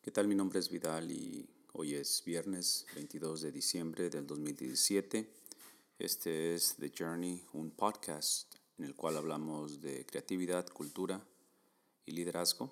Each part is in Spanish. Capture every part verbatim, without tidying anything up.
¿Qué tal? Mi nombre es Vidal y hoy es viernes veintidós de diciembre del dos mil diecisiete. Este es The Journey, un podcast en el cual hablamos de creatividad, cultura y liderazgo.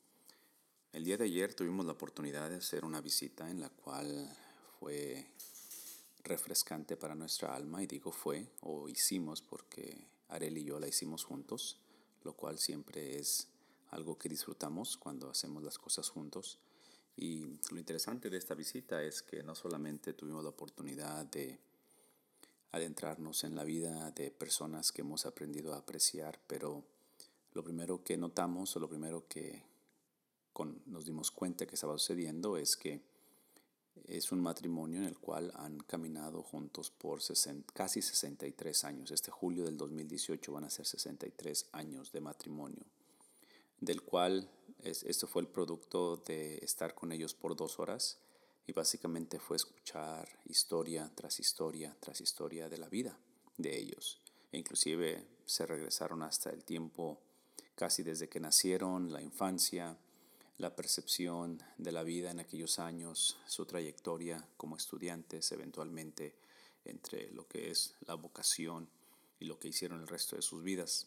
El día de ayer tuvimos la oportunidad de hacer una visita en la cual fue refrescante para nuestra alma, y digo fue o hicimos porque Arel y yo la hicimos juntos, lo cual siempre es algo que disfrutamos cuando hacemos las cosas juntos. Y lo interesante de esta visita es que no solamente tuvimos la oportunidad de adentrarnos en la vida de personas que hemos aprendido a apreciar, pero lo primero que notamos o lo primero que con, nos dimos cuenta que estaba sucediendo es que es un matrimonio en el cual han caminado juntos por sesenta, casi sesenta y tres años. Este julio del dos mil dieciocho van a ser sesenta y tres años de matrimonio, del cual es, esto fue el producto de estar con ellos por dos horas y básicamente fue escuchar historia tras historia tras historia de la vida de ellos. E inclusive se regresaron hasta el tiempo casi desde que nacieron, la infancia, la percepción de la vida en aquellos años, su trayectoria como estudiantes, eventualmente entre lo que es la vocación y lo que hicieron el resto de sus vidas.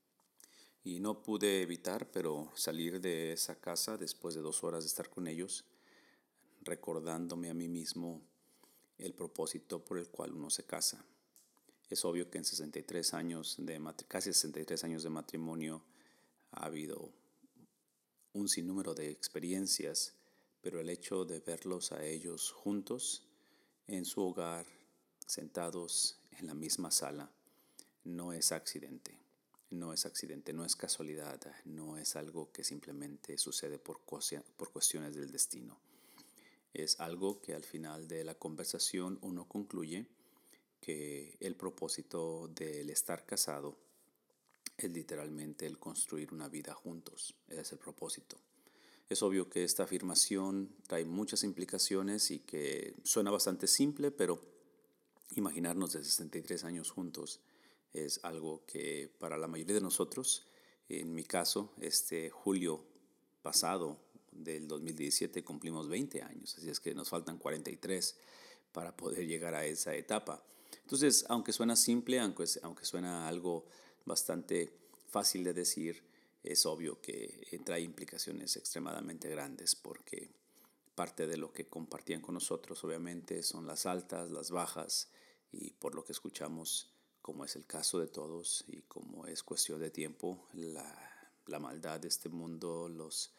Y no pude evitar, pero salir de esa casa después de dos horas de estar con ellos, recordándome a mí mismo el propósito por el cual uno se casa. Es obvio que en sesenta y tres años de casi sesenta y tres años de matrimonio ha habido un sinnúmero de experiencias, pero el hecho de verlos a ellos juntos en su hogar, sentados en la misma sala, no es accidente. No es accidente, no es casualidad, no es algo que simplemente sucede por, por cuestiones del destino. Es algo que al final de la conversación uno concluye que el propósito del estar casado es literalmente el construir una vida juntos. Ese es el propósito. Es obvio que esta afirmación trae muchas implicaciones y que suena bastante simple, pero imaginarnos de sesenta y tres años juntos es algo que para la mayoría de nosotros, en mi caso, este julio pasado del dos mil diecisiete cumplimos veinte años, así es que nos faltan cuarenta y tres para poder llegar a esa etapa. Entonces, aunque suena simple, aunque, aunque suena algo bastante fácil de decir, es obvio que trae implicaciones extremadamente grandes, porque parte de lo que compartían con nosotros obviamente son las altas, las bajas, y por lo que escuchamos, como es el caso de todos y como es cuestión de tiempo, la, la maldad de este mundo, los,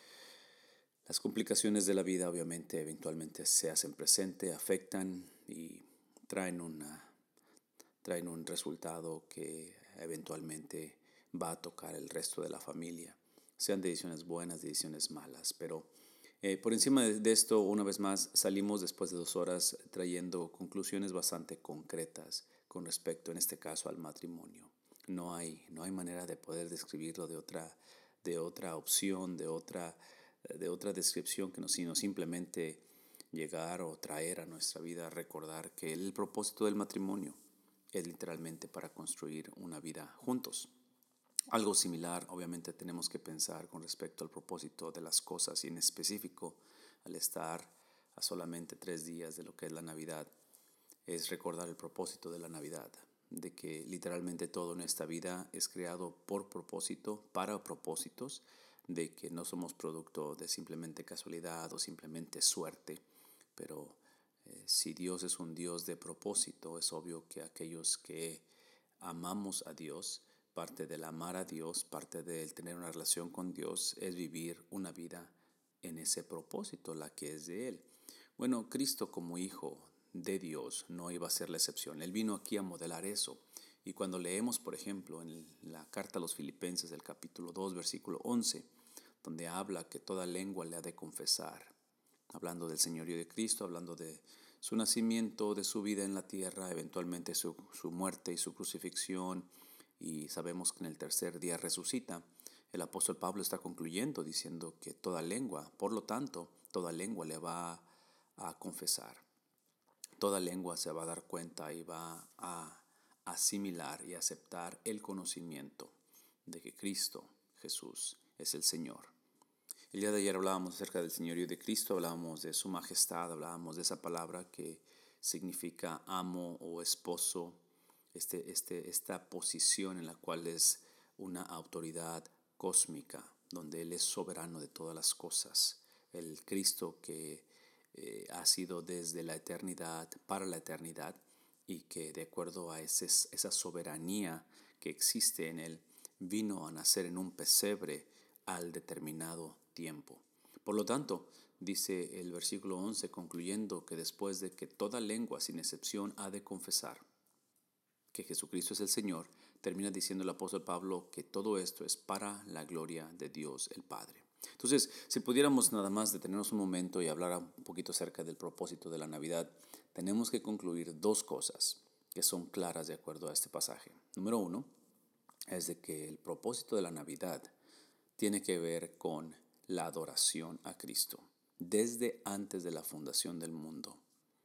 las complicaciones de la vida obviamente eventualmente se hacen presente, afectan y traen, una, traen un resultado que eventualmente va a tocar el resto de la familia, sean decisiones buenas, decisiones malas, pero Eh, por encima de esto, una vez más, salimos después de dos horas trayendo conclusiones bastante concretas con respecto, en este caso, al matrimonio. No hay, no hay manera de poder describirlo de otra, de otra opción, de otra, de otra descripción que no, sino simplemente llegar o traer a nuestra vida, recordar que el propósito del matrimonio es literalmente para construir una vida juntos. Algo similar, obviamente, tenemos que pensar con respecto al propósito de las cosas, y en específico al estar a solamente tres días de lo que es la Navidad, es recordar el propósito de la Navidad, de que literalmente todo en esta vida es creado por propósito, para propósitos, de que no somos producto de simplemente casualidad o simplemente suerte, pero eh, si Dios es un Dios de propósito, es obvio que aquellos que amamos a Dios, parte del amar a Dios, parte del tener una relación con Dios, es vivir una vida en ese propósito, la que es de Él. Bueno, Cristo como Hijo de Dios no iba a ser la excepción. Él vino aquí a modelar eso. Y cuando leemos, por ejemplo, en la carta a los Filipenses, del capítulo dos, versículo once, donde habla que toda lengua le ha de confesar, hablando del señorío de Cristo, hablando de su nacimiento, de su vida en la tierra, eventualmente su, su muerte y su crucifixión, y sabemos que en el tercer día resucita. El apóstol Pablo está concluyendo diciendo que toda lengua, por lo tanto, toda lengua le va a confesar. Toda lengua se va a dar cuenta y va a asimilar y aceptar el conocimiento de que Cristo Jesús es el Señor. El día de ayer hablábamos acerca del señorío de Cristo, hablábamos de su majestad, hablábamos de esa palabra que significa amo o esposo, este, este, esta posición en la cual es una autoridad cósmica, donde Él es soberano de todas las cosas. El Cristo que eh, ha sido desde la eternidad para la eternidad y que de acuerdo a ese, esa soberanía que existe en Él, vino a nacer en un pesebre al determinado tiempo. Por lo tanto, dice el versículo once, concluyendo que después de que toda lengua sin excepción ha de confesar que Jesucristo es el Señor, termina diciendo el apóstol Pablo que todo esto es para la gloria de Dios el Padre. Entonces, si pudiéramos nada más detenernos un momento y hablar un poquito acerca del propósito de la Navidad, tenemos que concluir dos cosas que son claras de acuerdo a este pasaje. Número uno, es de que el propósito de la Navidad tiene que ver con la adoración a Cristo. Desde antes de la fundación del mundo,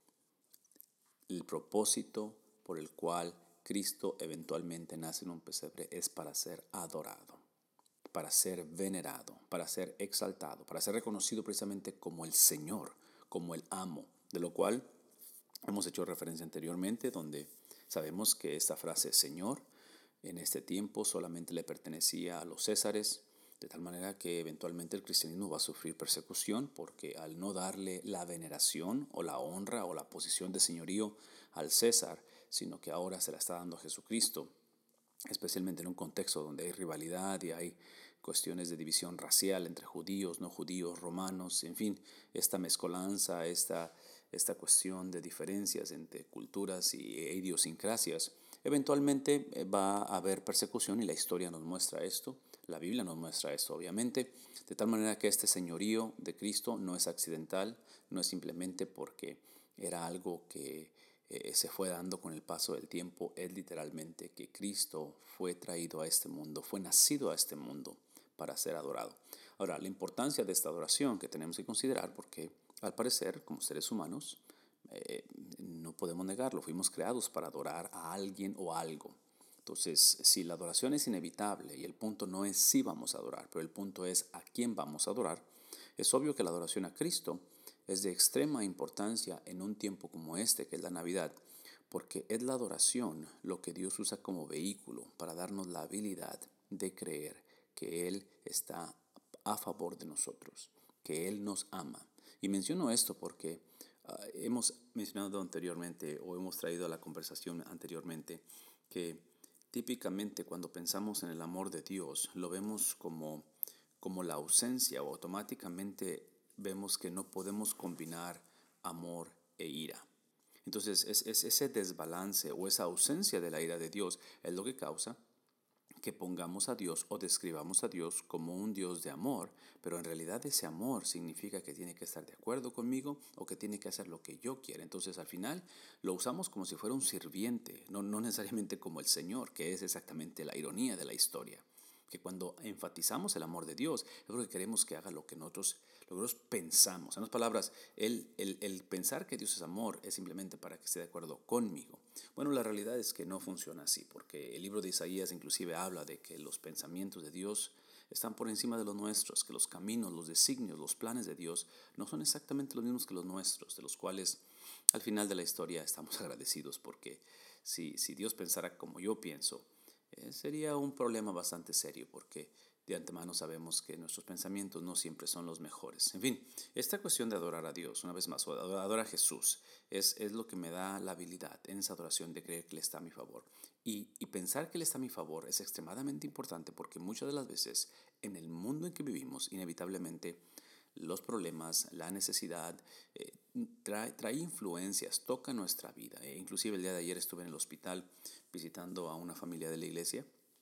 el propósito por el cual Cristo eventualmente nace en un pesebre es para ser adorado, para ser venerado, para ser exaltado, para ser reconocido precisamente como el Señor, como el amo, de lo cual hemos hecho referencia anteriormente, donde sabemos que esta frase Señor en este tiempo solamente le pertenecía a los césares, de tal manera que eventualmente el cristianismo va a sufrir persecución porque al no darle la veneración o la honra o la posición de señorío al César, sino que ahora se la está dando a Jesucristo, especialmente en un contexto donde hay rivalidad y hay cuestiones de división racial entre judíos, no judíos, romanos, en fin, esta mezcolanza, esta, esta cuestión de diferencias entre culturas y idiosincrasias, eventualmente va a haber persecución y la historia nos muestra esto, la Biblia nos muestra esto obviamente, de tal manera que este señorío de Cristo no es accidental, no es simplemente porque era algo que eh, se fue dando con el paso del tiempo, es literalmente que Cristo fue traído a este mundo, fue nacido a este mundo para ser adorado. Ahora, la importancia de esta adoración que tenemos que considerar, porque al parecer, como seres humanos, eh, no podemos negarlo, fuimos creados para adorar a alguien o algo. Entonces, si la adoración es inevitable y el punto no es si vamos a adorar, pero el punto es a quién vamos a adorar, es obvio que la adoración a Cristo es de extrema importancia en un tiempo como este, que es la Navidad, porque es la adoración lo que Dios usa como vehículo para darnos la habilidad de creer que Él está a favor de nosotros, que Él nos ama. Y menciono esto porque uh, hemos mencionado anteriormente o hemos traído a la conversación anteriormente que típicamente cuando pensamos en el amor de Dios lo vemos como, como la ausencia o automáticamente vemos que no podemos combinar amor e ira. Entonces es, es ese desbalance o esa ausencia de la ira de Dios es lo que causa que pongamos a Dios o describamos a Dios como un Dios de amor, pero en realidad ese amor significa que tiene que estar de acuerdo conmigo o que tiene que hacer lo que yo quiera. Entonces al final lo usamos como si fuera un sirviente, no, no necesariamente como el Señor, que es exactamente la ironía de la historia. Que cuando enfatizamos el amor de Dios, es porque queremos que haga lo que nosotros, lo que nosotros pensamos. En otras palabras, el, el, el pensar que Dios es amor es simplemente para que esté de acuerdo conmigo. Bueno, la realidad es que no funciona así, porque el libro de Isaías inclusive habla de que los pensamientos de Dios están por encima de los nuestros, que los caminos, los designios, los planes de Dios no son exactamente los mismos que los nuestros, de los cuales al final de la historia estamos agradecidos, porque si, si Dios pensara como yo pienso, eh, sería un problema bastante serio, porque de antemano sabemos que nuestros pensamientos no siempre son los mejores. En fin, esta cuestión de adorar a Dios, una vez más, o adorar a Jesús, es, es lo que me da la habilidad en esa adoración de creer que Él está a mi favor. Y, y pensar que Él está a mi favor es extremadamente importante porque muchas de las veces en el mundo en que vivimos, inevitablemente, los problemas, la necesidad, eh, trae, trae influencias, toca nuestra vida. Eh, inclusive el día de ayer estuve en el hospital visitando a una familia de la iglesia.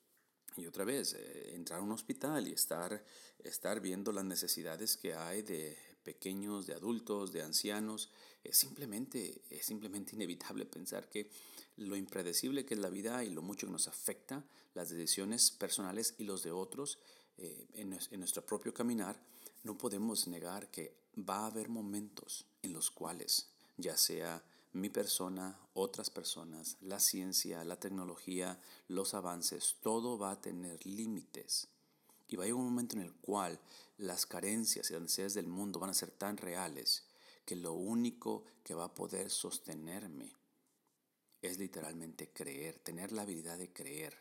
Y otra vez, eh, entrar a un hospital y estar, estar viendo las necesidades que hay de pequeños, de adultos, de ancianos, es simplemente, es simplemente inevitable pensar que lo impredecible que es la vida y lo mucho que nos afecta las decisiones personales y los de otros eh, en, en nuestro propio caminar, no podemos negar que va a haber momentos en los cuales, ya sea mi persona, otras personas, la ciencia, la tecnología, los avances, todo va a tener límites. Y va a llegar un momento en el cual las carencias y las necesidades del mundo van a ser tan reales que lo único que va a poder sostenerme es literalmente creer, tener la habilidad de creer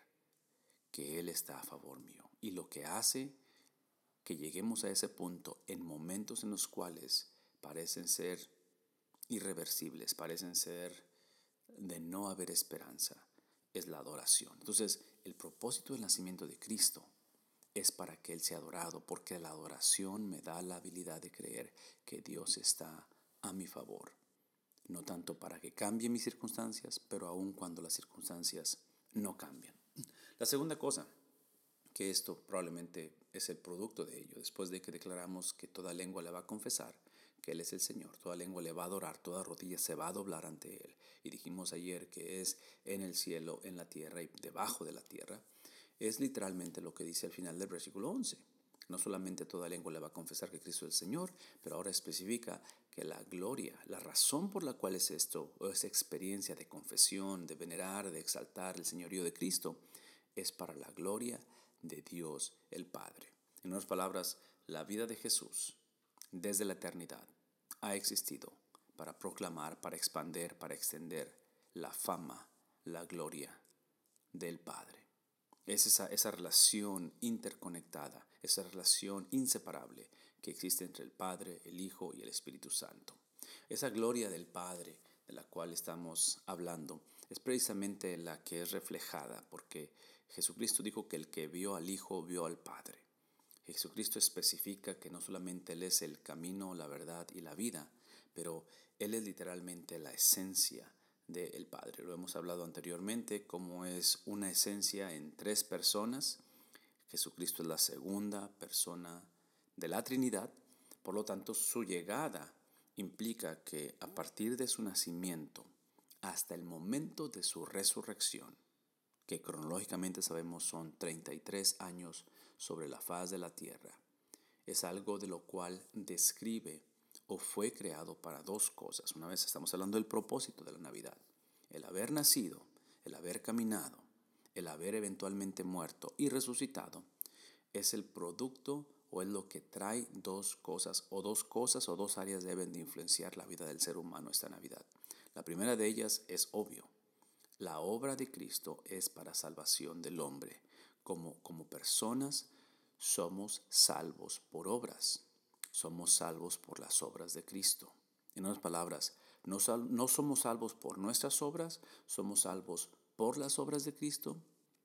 que Él está a favor mío. Y lo que hace que lleguemos a ese punto en momentos en los cuales parecen ser irreversibles, parecen ser de no haber esperanza, es la adoración. Entonces, el propósito del nacimiento de Cristo es para que Él sea adorado, porque la adoración me da la habilidad de creer que Dios está a mi favor. No tanto para que cambie mis circunstancias, pero aun cuando las circunstancias no cambian. La segunda cosa, que esto probablemente es el producto de ello, después de que declaramos que toda lengua le va a confesar que Él es el Señor, toda lengua le va a adorar, toda rodilla se va a doblar ante Él. Y dijimos ayer que es en el cielo, en la tierra y debajo de la tierra. Es literalmente lo que dice al final del versículo once. No solamente toda lengua le va a confesar que Cristo es el Señor, pero ahora especifica que la gloria, la razón por la cual es esto, o esa experiencia de confesión, de venerar, de exaltar el señorío de Cristo, es para la gloria de Dios el Padre. En otras palabras, la vida de Jesús desde la eternidad ha existido para proclamar, para expander, para extender la fama, la gloria del Padre. Es esa, esa relación interconectada, esa relación inseparable que existe entre el Padre, el Hijo y el Espíritu Santo. Esa gloria del Padre de la cual estamos hablando es precisamente la que es reflejada, porque Jesucristo dijo que el que vio al Hijo vio al Padre. Jesucristo especifica que no solamente Él es el camino, la verdad y la vida, pero Él es literalmente la esencia del Padre. Lo hemos hablado anteriormente, como es una esencia en tres personas. Jesucristo es la segunda persona de la Trinidad. Por lo tanto, su llegada implica que a partir de su nacimiento hasta el momento de su resurrección, que cronológicamente sabemos son treinta y tres años sobre la faz de la tierra, es algo de lo cual describe o fue creado para dos cosas. Una vez estamos hablando del propósito de la Navidad. El haber nacido, el haber caminado, el haber eventualmente muerto y resucitado, es el producto o es lo que trae dos cosas, o dos cosas o dos áreas deben de influenciar la vida del ser humano esta Navidad. La primera de ellas es obvio. La obra de Cristo es para salvación del hombre. Como, como personas somos salvos por obras. Somos salvos por las obras de Cristo. En otras palabras, no, sal, no somos salvos por nuestras obras, somos salvos por las obras de Cristo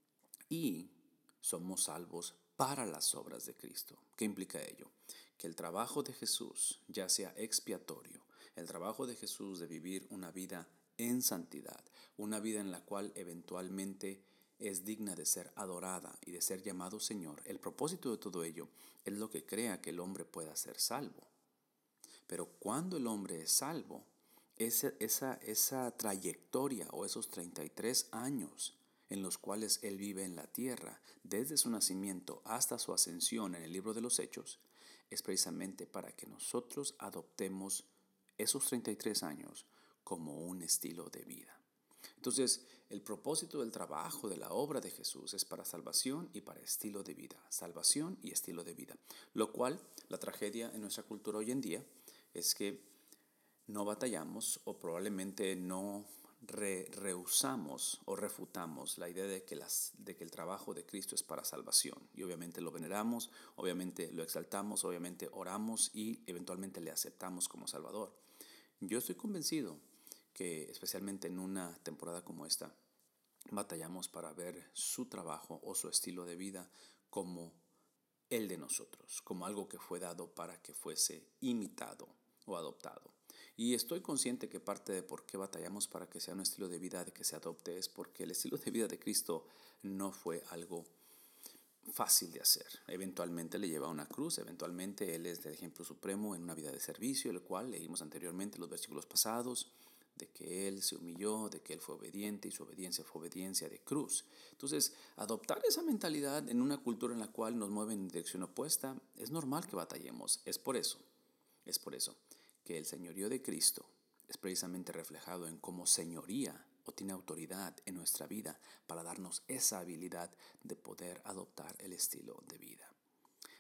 y somos salvos para las obras de Cristo. ¿Qué implica ello? Que el trabajo de Jesús, ya sea expiatorio, el trabajo de Jesús de vivir una vida en santidad, una vida en la cual eventualmente es digna de ser adorada y de ser llamado Señor, el propósito de todo ello es lo que crea que el hombre pueda ser salvo. Pero cuando el hombre es salvo, esa, esa, esa trayectoria o esos treinta y tres años en los cuales Él vive en la tierra, desde su nacimiento hasta su ascensión en el libro de los Hechos, es precisamente para que nosotros adoptemos esos treinta y tres años como un estilo de vida. Entonces, el propósito del trabajo, de la obra de Jesús es para salvación y para estilo de vida. Salvación y estilo de vida. Lo cual, la tragedia en nuestra cultura hoy en día es que no batallamos o probablemente no re rehusamos o refutamos la idea de que, las, de que el trabajo de Cristo es para salvación. Y obviamente lo veneramos, obviamente lo exaltamos, obviamente oramos y eventualmente le aceptamos como Salvador. Yo estoy convencido que especialmente en una temporada como esta, batallamos para ver su trabajo o su estilo de vida como el de nosotros, como algo que fue dado para que fuese imitado o adoptado. Y estoy consciente que parte de por qué batallamos para que sea un estilo de vida de que se adopte es porque el estilo de vida de Cristo no fue algo fácil de hacer. Eventualmente le lleva una cruz, eventualmente Él es el ejemplo supremo en una vida de servicio, el cual leímos anteriormente los versículos pasados, de que Él se humilló, de que Él fue obediente y su obediencia fue obediencia de cruz. Entonces, adoptar esa mentalidad en una cultura en la cual nos mueven en dirección opuesta, es normal que batallemos. Es por eso, es por eso que el señorío de Cristo es precisamente reflejado en cómo señoría o tiene autoridad en nuestra vida para darnos esa habilidad de poder adoptar el estilo de vida.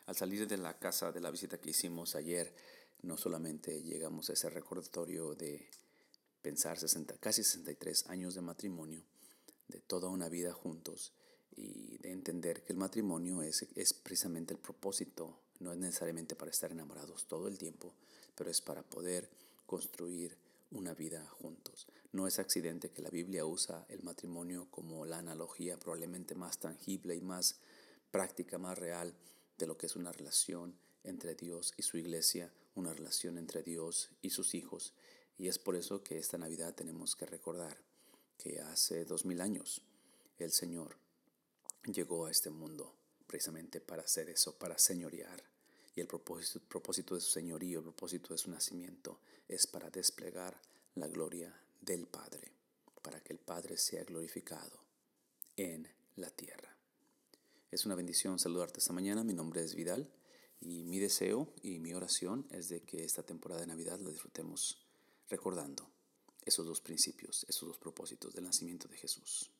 Al salir de la casa de la visita que hicimos ayer, no solamente llegamos a ese recordatorio de pensar sesenta, casi sesenta y tres años de matrimonio, de toda una vida juntos, y de entender que el matrimonio es, es precisamente el propósito. No es necesariamente para estar enamorados todo el tiempo, pero es para poder construir una vida juntos. No es accidente que la Biblia usa el matrimonio como la analogía probablemente más tangible y más práctica, más real de lo que es una relación entre Dios y su iglesia, una relación entre Dios y sus hijos. Y es por eso que esta Navidad tenemos que recordar que hace dos mil años el Señor llegó a este mundo precisamente para hacer eso, para señorear. Y el propósito, propósito de su señorío, el propósito de su nacimiento es para desplegar la gloria del Padre, para que el Padre sea glorificado en la tierra. Es una bendición saludarte esta mañana. Mi nombre es Vidal y mi deseo y mi oración es de que esta temporada de Navidad la disfrutemos recordando esos dos principios, esos dos propósitos del nacimiento de Jesús.